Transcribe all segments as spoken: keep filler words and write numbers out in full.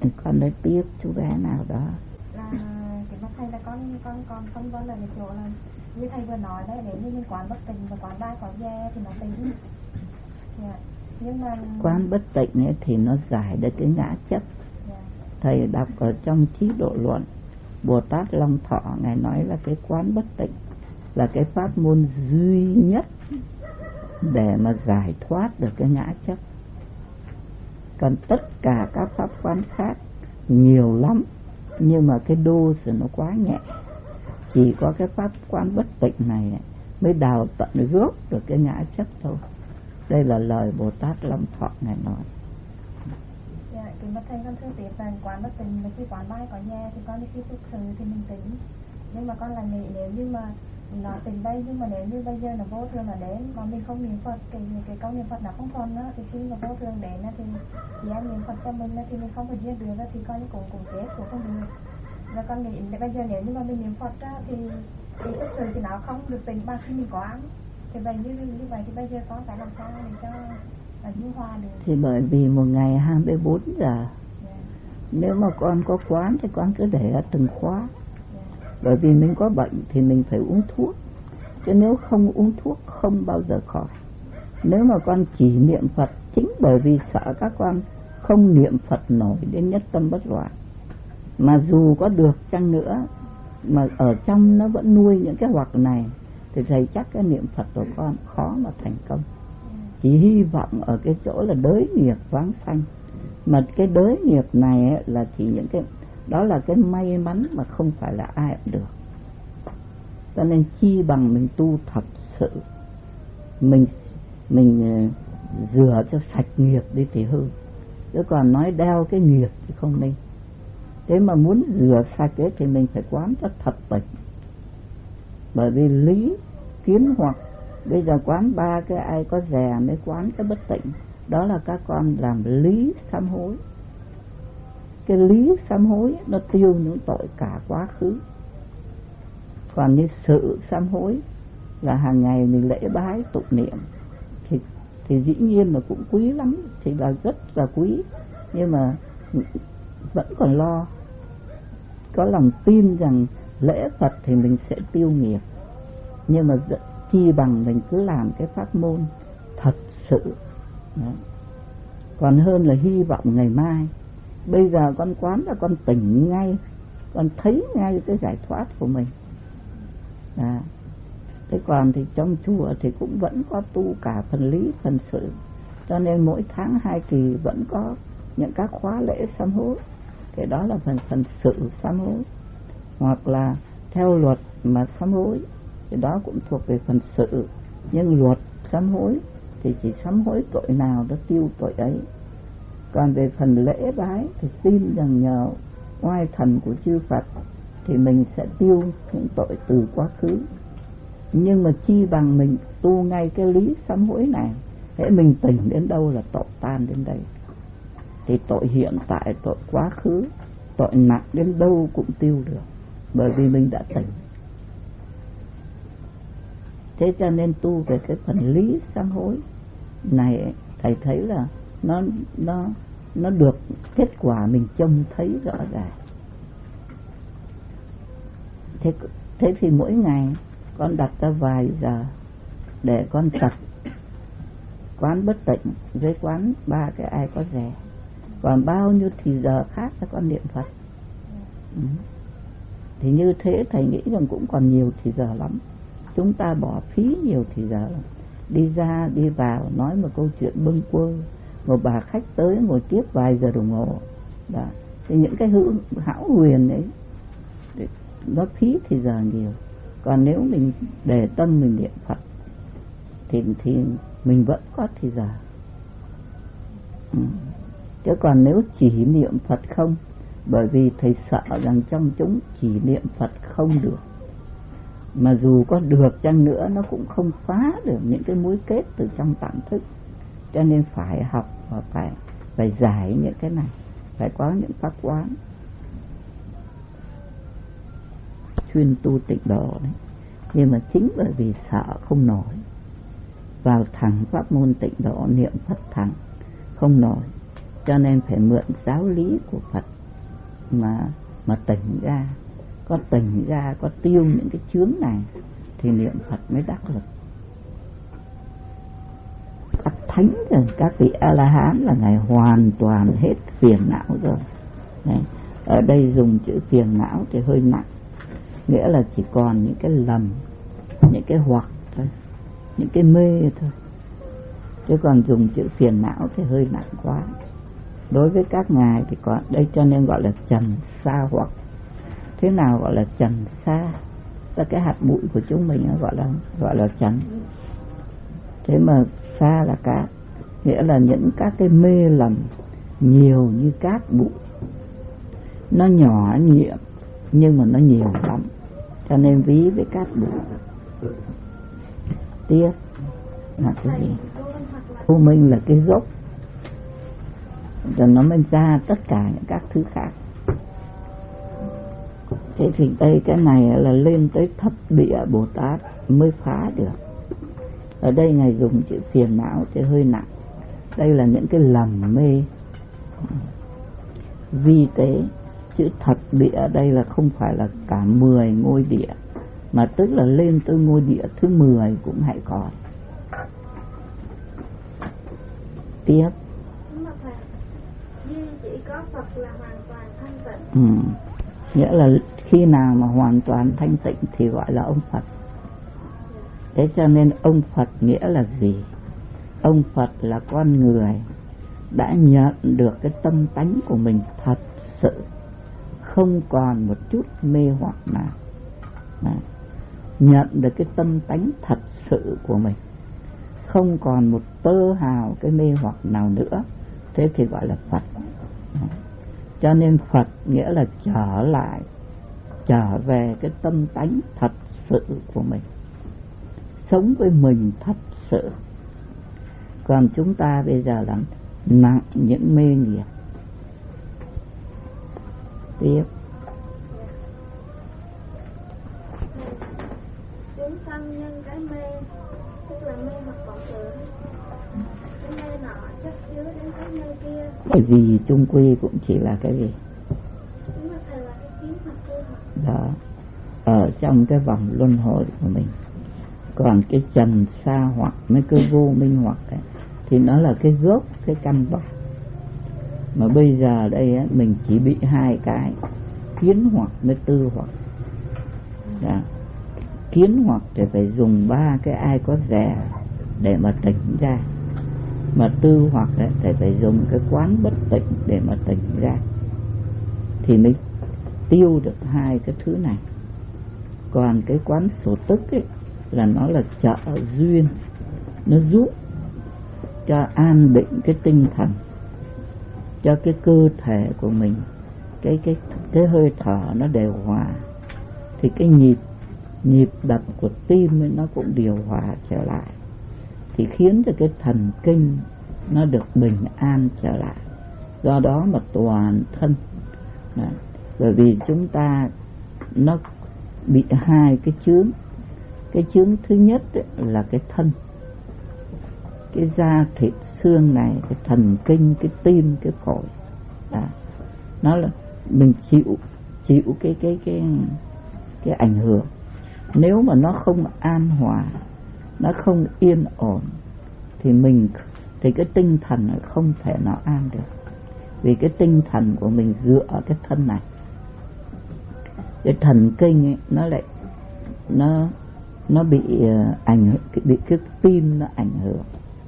Con nói tiếp chú bé nào đó. Là cái mắt thầy là con con con phân vân là cái chỗ là như thầy vừa nói đấy, nếu như mình quán bất tịnh và quán ba có ve thì nó tính. Yeah. Nhưng mà quán bất tịnh ấy thì nó giải được cái ngã chấp. Yeah. Thầy đọc ở trong Trí Độ Luận, Bồ Tát Long Thọ ngài nói là cái quán bất tịnh là cái pháp môn duy nhất để mà giải thoát được cái ngã chấp. Còn tất cả các pháp quán khác nhiều lắm, nhưng mà cái đô thì nó quá nhẹ. Chỉ có cái pháp quán bất tịnh này mới đào tận gốc được cái ngã chấp thôi. Đây là lời Bồ Tát Long Thọ ngài nói. Dạ, cái mất thầy con thưa tiếp là quán bất tịnh là khi quán ba có ve thì con đi khi xuất sự thì mình tính. Nhưng mà con là nghĩ nếu như mà nó tình đây, nhưng mà nếu như bây giờ nó vô thường là đến mà mình không niệm Phật, cái cái câu niệm Phật nó không còn á, thì khi mà vô thường đến thì thì em niệm Phật cho mình thì mình không có giết được thì coi như cũng cũng chết cũng không được. Và con nghĩ bây giờ nếu như mà mình niệm Phật á, thì thì thực sự thì nó không được tình bằng khi mình có ám. Thì vậy như như vậy thì bây giờ con phải làm sao để cho là dung hòa được? Thì bởi vì một ngày hai mươi bốn giờ. Yeah. Nếu mà con có quán thì con cứ để ở từng khóa. Yeah. Bởi vì mình có bệnh thì mình phải uống thuốc. Chứ nếu không uống thuốc không bao giờ khỏi. Nếu mà con chỉ niệm Phật, chính bởi vì sợ các con không niệm Phật nổi đến nhất tâm bất loạn, mà dù có được chăng nữa mà ở trong nó vẫn nuôi những cái hoặc này, thì thầy chắc cái niệm Phật của con khó mà thành công. Chỉ hy vọng ở cái chỗ là đới nghiệp vãng sanh. Mà cái đới nghiệp này ấy, là chỉ những cái đó là cái may mắn mà không phải là ai cũng được. Cho nên chi bằng mình tu thật sự, mình mình rửa cho sạch nghiệp đi thì hư. Chứ còn nói đeo cái nghiệp thì không nên. Thế mà muốn rửa sạch ấy thì mình phải quán cho thật bệnh. Bởi vì lý kiến hoặc bây giờ quán ba cái ai có dè mới quán cái bất tịnh. Đó là các con làm lý sám hối. Cái lý sám hối nó tiêu những tội cả quá khứ. Còn như sự sám hối là hàng ngày mình lễ bái tụng niệm thì, thì dĩ nhiên là cũng quý lắm, thì là rất là quý. Nhưng mà vẫn còn lo, có lòng tin rằng lễ Phật thì mình sẽ tiêu nghiệp. Nhưng mà chi bằng mình cứ làm cái pháp môn thật sự. Đó. Còn hơn là hy vọng ngày mai. Bây giờ con quán là con tỉnh ngay, con thấy ngay cái giải thoát của mình. Đó. Thế còn thì trong chùa thì cũng vẫn có tu cả phần lý phần sự. Cho nên mỗi tháng hai kỳ vẫn có những các khóa lễ sám hối. Cái đó là phần phần sự sám hối. Hoặc là theo luật mà sám hối, cái đó cũng thuộc về phần sự. Nhưng luật sám hối thì chỉ sám hối tội nào đó tiêu tội ấy. Còn về phần lễ bái thì tin rằng nhờ oai thần của chư Phật thì mình sẽ tiêu những tội từ quá khứ. Nhưng mà chi bằng mình tu ngay cái lý sám hối này. Thế mình tỉnh đến đâu là tội tan đến đây. Thì tội hiện tại, tội quá khứ, tội nặng đến đâu cũng tiêu được. Bởi vì mình đã tỉnh. Thế cho nên tu về cái phần lý sám hối này, thầy thấy là nó nó nó được kết quả mình trông thấy rõ ràng. Thế thế thì mỗi ngày con đặt ra vài giờ để con tập quán bất tịnh với quán ba cái ai có dè. Còn bao nhiêu thì giờ khác là con niệm Phật. Ừ. Thì như thế thầy nghĩ rằng cũng còn nhiều thì giờ lắm. Chúng ta bỏ phí nhiều thì giờ lắm. Đi ra đi vào nói một câu chuyện bâng quơ, một bà khách tới ngồi tiếp vài giờ đồng hồ. Đó. Thì những cái hữu hão huyền ấy nó phí thì giờ nhiều. Còn nếu mình để tâm mình niệm Phật thì, thì mình vẫn có thì giờ. Ừ. Chứ còn nếu chỉ niệm Phật không, bởi vì thầy sợ rằng trong chúng chỉ niệm Phật không được. Mà dù có được chăng nữa nó cũng không phá được những cái mối kết từ trong tạng thức. Cho nên phải học và phải, phải giải những cái này. Phải có những pháp quán chuyên tu tịnh độ đấy. Nhưng mà chính bởi vì sợ không nổi, vào thẳng pháp môn tịnh độ niệm Phật thẳng không nổi, cho nên phải mượn giáo lý của Phật mà mà tỉnh ra, có tỉnh ra, có tiêu những cái chướng này thì niệm Phật mới đắc lực. Các thánh rồi, các vị A-la-hán là ngài hoàn toàn hết phiền não rồi. Này, ở đây dùng chữ phiền não thì hơi nặng, nghĩa là chỉ còn những cái lầm, những cái hoặc thôi, những cái mê thôi. Chứ còn dùng chữ phiền não thì hơi nặng quá. Đối với các ngài thì có đây, cho nên gọi là trần sa hoặc. Thế nào gọi là trần sa? Là cái hạt bụi của chúng mình gọi là gọi là trần. Thế mà sa là cát, nghĩa là những các cái mê lầm nhiều như cát bụi. Nó nhỏ nhiệm nhưng mà nó nhiều lắm, cho nên ví với cát bụi. Tiếp là cái gì? Vô minh là cái gốc, rồi nó mới ra tất cả những các thứ khác. Thế thì đây cái này là lên tới thập địa Bồ Tát mới phá được. Ở đây ngài dùng chữ phiền não thì hơi nặng. Đây là những cái lầm mê vi tế. Chữ thập địa ở đây là không phải là cả mười ngôi địa, mà tức là lên tới ngôi địa thứ mười cũng hãy còn. Tiếp. Chỉ có Phật là hoàn toàn thanh tịnh. Ừ. Nghĩa là khi nào mà hoàn toàn thanh tịnh thì gọi là ông Phật. Thế cho nên ông Phật nghĩa là gì? Ông Phật là con người đã nhận được cái tâm tánh của mình thật sự, không còn một chút mê hoặc nào. Đấy. Nhận được cái tâm tánh thật sự của mình, không còn một tơ hào cái mê hoặc nào nữa. Thế thì gọi là Phật. Đấy. Cho nên Phật nghĩa là trở lại, trở về cái tâm tánh thật sự của mình, sống với mình thật sự. Còn chúng ta bây giờ là nặng những mê nghiệp. Tiếp. Chúng sanh nhân cái mê, tức là mê hoặc vọng tưởng. Cái mê nọ chất chứa đến cái mê kia. Cái gì chung quy cũng chỉ là cái gì? Chúng ta thầy là cái kiến hoặc cơ hoặc. Đó, ở trong cái vòng luân hồi của mình. Còn cái trần sa hoặc mấy cái vô minh hoặc ấy, thì nó là cái gốc, cái căn bản. Mà bây giờ đây ấy, mình chỉ bị hai cái, kiến hoặc với tư hoặc. Đó. Kiến hoặc thì phải dùng ba cái ai có rẻ để mà tỉnh ra, mà tư hoặc ấy, thì phải dùng cái quán bất tịnh để mà tỉnh ra, thì mới tiêu được hai cái thứ này. Còn cái quán sổ tức ấy, là nó là trợ duyên, nó giúp cho an định cái tinh thần, cho cái cơ thể của mình, cái cái cái hơi thở nó đều hòa, thì cái nhịp nhịp đập của tim ấy nó cũng điều hòa trở lại, thì khiến cho cái thần kinh nó được bình an trở lại. Do đó mà toàn thân, đấy, bởi vì chúng ta nó bị hai cái chướng. Cái chướng thứ nhất ấy, là cái thân, cái da thịt xương này, cái thần kinh, cái tim, cái phổi. Đó. Nó là mình chịu chịu cái cái cái cái ảnh hưởng. Nếu mà nó không an hòa, nó không yên ổn, thì mình thì cái tinh thần không thể nào an được. Vì cái tinh thần của mình dựa ở cái thân này. Cái thần kinh ấy, nó lại nó nó bị ảnh hưởng, bị cái tim nó ảnh hưởng,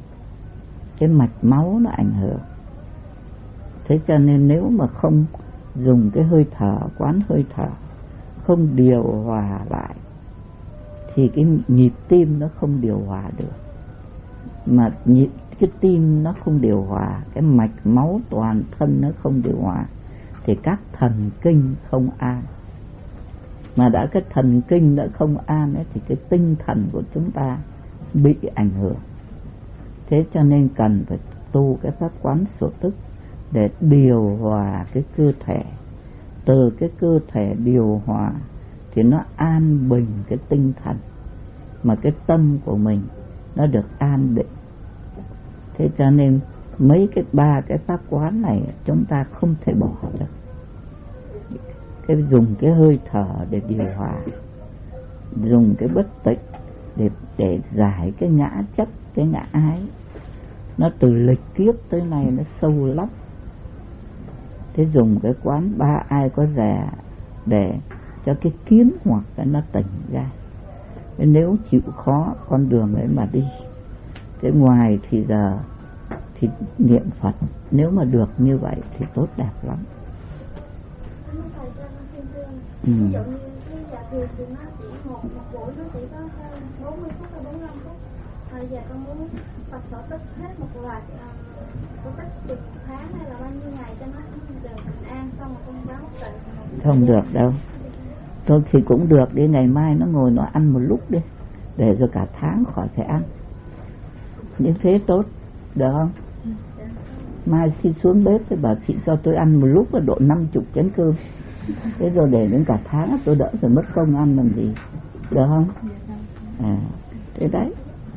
cái mạch máu nó ảnh hưởng. Thế cho nên nếu mà không dùng cái hơi thở, quán hơi thở, không điều hòa lại, thì cái nhịp tim nó không điều hòa được. Mà nhịp cái tim nó không điều hòa, cái mạch máu toàn thân nó không điều hòa, thì các thần kinh không an. Mà đã cái thần kinh đã không an ấy, thì cái tinh thần của chúng ta bị ảnh hưởng. Thế cho nên cần phải tu cái pháp quán sổ tức để điều hòa cái cơ thể. Từ cái cơ thể điều hòa thì nó an bình cái tinh thần, mà cái tâm của mình nó được an định. Thế cho nên mấy cái ba cái pháp quán này chúng ta không thể bỏ được. cái dùng cái hơi thở để điều hòa, dùng cái bất tịnh để để giải cái ngã chấp, cái ngã ái. Nó từ lịch kiếp tới nay nó sâu lắm. Thế dùng cái quán ba ai có rẻ để cho cái kiến hoặc cái nó tỉnh ra. Nếu chịu khó con đường ấy mà đi. Cái ngoài thì giờ thì niệm Phật, nếu mà được như vậy thì tốt đẹp lắm. Ừ. Ví dụ như cái giờ thiền thì nó chỉ một, một buổi nó chỉ có bốn mươi phút hay bốn mươi lăm phút. Bây giờ con muốn tập sở tích hết một loạt sở tích chục tháng hay là bao nhiêu ngày cho nó được bình an, xong rồi con báo tịnh. Không được đâu. Thôi thì cũng được, đi ngày mai nó ngồi nó ăn một lúc đi, để cho cả tháng khỏi phải ăn. Như thế tốt, được không? Mai khi xuống bếp thì bảo chị cho tôi ăn một lúc là độ năm chục chén cơm. Thế rồi để đến cả tháng tôi đỡ phải mất công ăn làm gì, được không? À, thế đấy.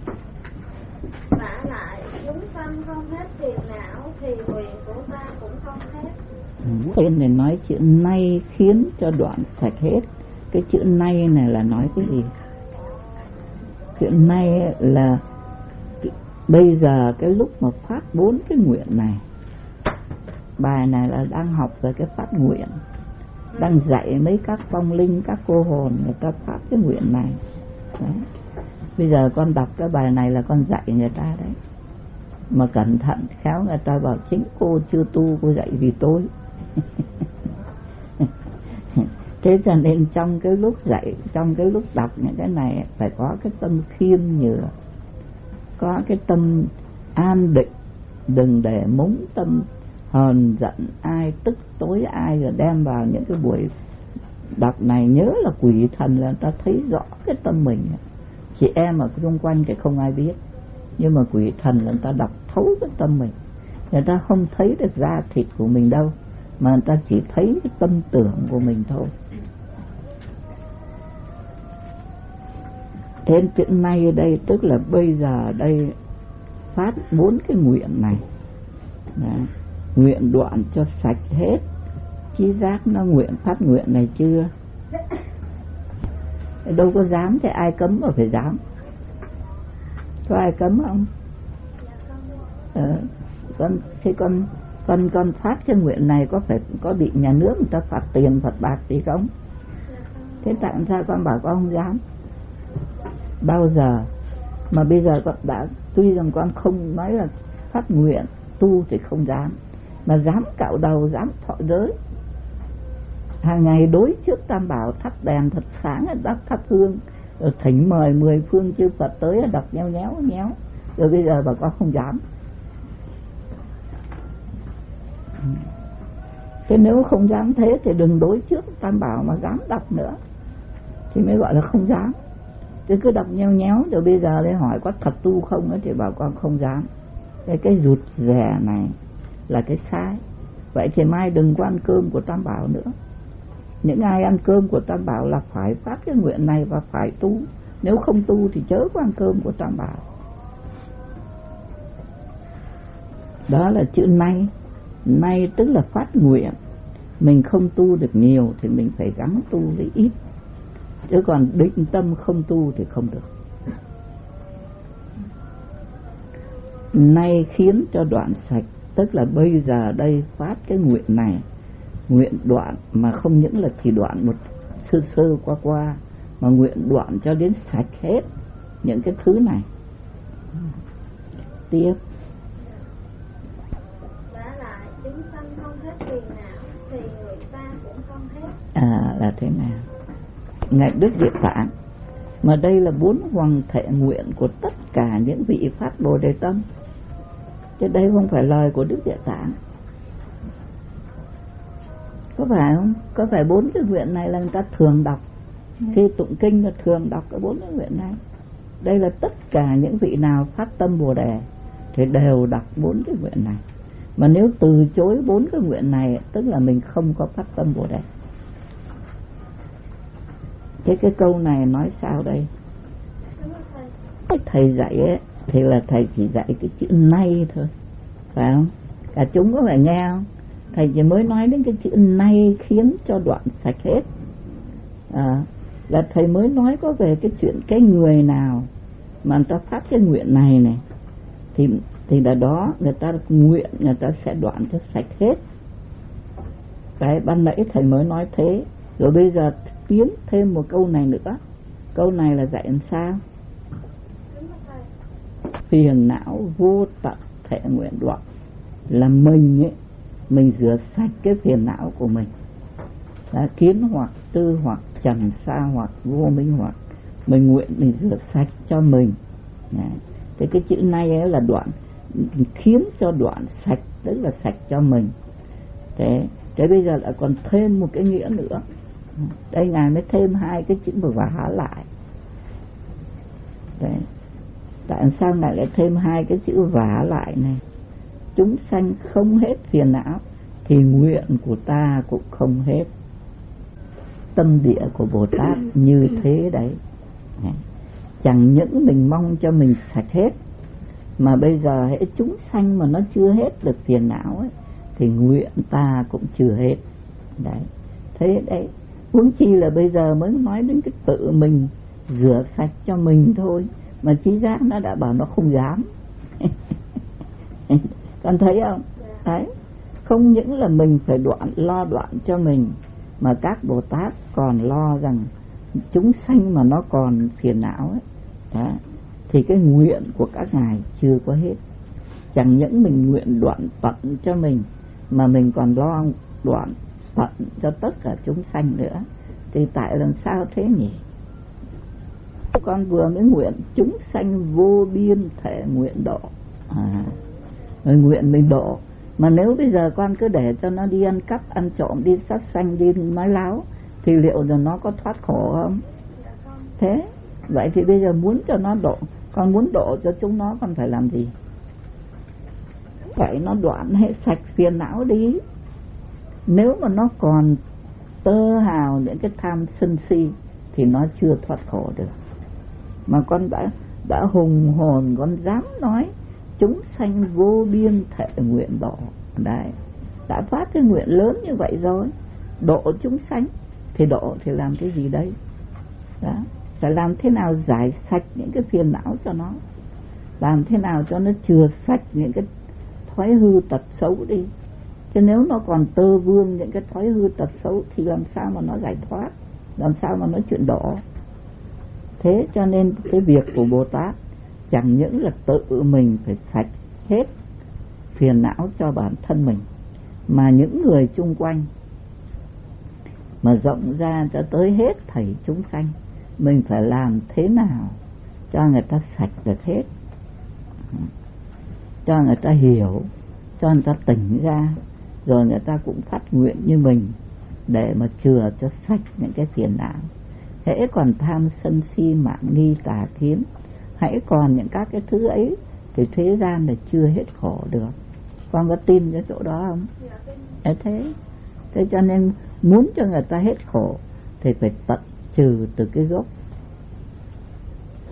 Vả lại chúng sanh không hết phiền não thì nguyện của ta cũng không hết. Tên này nói chữ nay khiến cho đoạn sạch hết. Cái chữ nay này là nói cái gì? Chữ nay là bây giờ cái lúc mà phát bốn cái nguyện này. Bài này là đang học về cái phát nguyện, đang dạy mấy các phong linh, các cô hồn người ta phát cái nguyện này. Đấy. Bây giờ con đọc cái bài này là con dạy người ta đấy. Mà cẩn thận khéo người ta bảo chính cô chưa tu, cô dạy vì tôi. Thế cho nên trong cái lúc dạy, trong cái lúc đọc những cái này phải có cái tâm khiêm nhường, có cái tâm an định, đừng để mống tâm hờn giận ai, tức tối ai rồi đem vào những cái buổi đọc này. Nhớ là quỷ thần là người ta thấy rõ cái tâm mình. Chị em ở xung quanh thì không ai biết, nhưng mà quỷ thần là người ta đọc thấu cái tâm mình. Người ta không thấy được da thịt của mình đâu, mà người ta chỉ thấy cái tâm tưởng của mình thôi. Thế chuyện nay ở đây tức là bây giờ đây phát bốn cái nguyện này. Đấy. Nguyện đoạn cho sạch hết. Trí giác nó nguyện phát nguyện này chưa? Đâu có dám thì ai cấm mà phải dám. Có ai cấm không? Ờ, con, thế con, con, con phát cái nguyện này có phải có bị nhà nước người ta phạt tiền, phạt bạc gì không? Thế tại sao con bảo con không dám? Bao giờ? Mà bây giờ con đã, tuy rằng con không nói là phát nguyện tu thì không dám, mà dám cạo đầu, dám thọ giới. Hàng ngày đối trước Tam Bảo thắp đèn thật sáng, đắp thắp hương, rồi thỉnh mời mười phương chư Phật tới đọc nhéo nhéo nhéo. Rồi bây giờ bà con không dám. Thế nếu không dám thế thì đừng đối trước Tam Bảo mà dám đọc nữa, thì mới gọi là không dám. Chứ cứ đọc nhéo nhéo rồi bây giờ để hỏi có thật tu không ấy, thì bà con không dám. Cái cái rụt rè này là cái sai. Vậy thì mai đừng có ăn cơm của Tam Bảo nữa. Những ai ăn cơm của Tam Bảo là phải phát cái nguyện này và phải tu. Nếu không tu thì chớ có ăn cơm của Tam Bảo. Đó là chữ nay. Nay tức là phát nguyện. Mình không tu được nhiều thì mình phải gắng tu với ít. Chứ còn định tâm không tu thì không được. Nay khiến cho đoạn sạch, tức là bây giờ đây phát cái nguyện này. Nguyện đoạn mà không những là chỉ đoạn một sơ sơ qua qua, mà nguyện đoạn cho đến sạch hết những cái thứ này. Tiếp. Đã lại chúng sanh không hết phiền não thì người ta cũng không hết. À là thế nào? Ngài Đức Địa Tạng. Mà đây là bốn hoàng thể nguyện của tất cả những vị phát Bồ Đề Tâm. Chứ đây không phải lời của Đức Địa Tạng. Có phải không? Có phải bốn cái nguyện này là người ta thường đọc. Khi tụng kinh là thường đọc cái bốn cái nguyện này. Đây là tất cả những vị nào phát tâm Bồ Đề thì đều đọc bốn cái nguyện này. Mà nếu từ chối bốn cái nguyện này tức là mình không có phát tâm Bồ Đề. Thế cái câu này nói sao đây? Thầy dạy ấy, thì là thầy chỉ dạy cái chữ nay thôi, phải không? Cả chúng có phải nghe không? thầy chỉ mới nói đến cái chữ nay khiến cho đoạn sạch hết. À, là thầy mới nói có về cái chuyện cái người nào mà người ta phát cái nguyện này này thì thì là đó người ta nguyện người ta sẽ đoạn cho sạch hết. Cái ban nãy thầy mới nói thế, rồi bây giờ tiến thêm một câu này nữa. Câu này là dạy làm sao? Phiền não vô tận thể nguyện đoạn, là mình ấy, mình rửa sạch cái phiền não của mình, là kiến hoặc tư hoặc trần sa hoặc vô minh hoặc, mình nguyện mình rửa sạch cho mình. Đấy. Thế cái chữ này ấy là đoạn, khiến cho đoạn sạch, tức là sạch cho mình. Thế, thế bây giờ lại còn thêm một cái nghĩa nữa. Đây Ngài mới thêm hai cái chữ mà vả lại. Đấy. Tại sao Ngài lại thêm hai cái chữ vả lại này? Chúng sanh không hết phiền não thì nguyện của ta cũng không hết. Tâm địa của Bồ Tát như thế đấy. Chẳng những mình mong cho mình sạch hết, mà bây giờ hễ chúng sanh mà nó chưa hết được phiền não ấy, thì nguyện ta cũng chưa hết. Đấy. Thế đấy, huống chi là bây giờ mới nói đến cái tự mình rửa sạch cho mình thôi, mà trí giác nó đã bảo nó không dám. Con thấy không? Đấy. Không những là mình phải đoạn, lo đoạn cho mình, mà các Bồ Tát còn lo rằng chúng sanh mà nó còn phiền não ấy, đó, thì cái nguyện của các ngài chưa có hết. Chẳng những mình nguyện đoạn tận cho mình, mà mình còn lo đoạn tận cho tất cả chúng sanh nữa. Thì tại làm sao thế nhỉ? Con vừa mới nguyện chúng sanh vô biên thể nguyện độ, à, rồi nguyện mình độ. Mà nếu bây giờ con cứ để cho nó đi ăn cắp, ăn trộm, đi sát sanh, đi nói láo, thì liệu rằng nó có thoát khổ không? Thế vậy thì bây giờ muốn cho nó độ, con muốn độ cho chúng nó, con phải làm gì? Phải nó đoạn hết sạch phiền não đi. Nếu mà nó còn tơ hào những cái tham sân si thì nó chưa thoát khổ được. Mà con đã đã hùng hồn, con dám nói chúng sanh vô biên thể nguyện độ. Đấy, đã phát cái nguyện lớn như vậy rồi, độ chúng sanh, thì độ thì làm cái gì đây? Đó, phải làm thế nào giải sạch những cái phiền não cho nó, làm thế nào cho nó chừa sạch những cái thói hư tật xấu đi. Chứ nếu nó còn tơ vương những cái thói hư tật xấu thì làm sao mà nó giải thoát, làm sao mà nói chuyện độ. Thế cho nên cái việc của Bồ Tát chẳng những là tự mình phải sạch hết phiền não cho bản thân mình, mà những người chung quanh mà rộng ra cho tới hết thảy chúng sanh, mình phải làm thế nào cho người ta sạch được hết, cho người ta hiểu, cho người ta tỉnh ra, rồi người ta cũng phát nguyện như mình để mà chừa cho sạch những cái phiền não. Hễ còn tham sân si mạn nghi tà kiến, hãy còn những các cái thứ ấy thì thế gian là chưa hết khổ được. Con có tin cái chỗ đó không? Dạ, thế thế cho nên muốn cho người ta hết khổ thì phải tận trừ từ cái gốc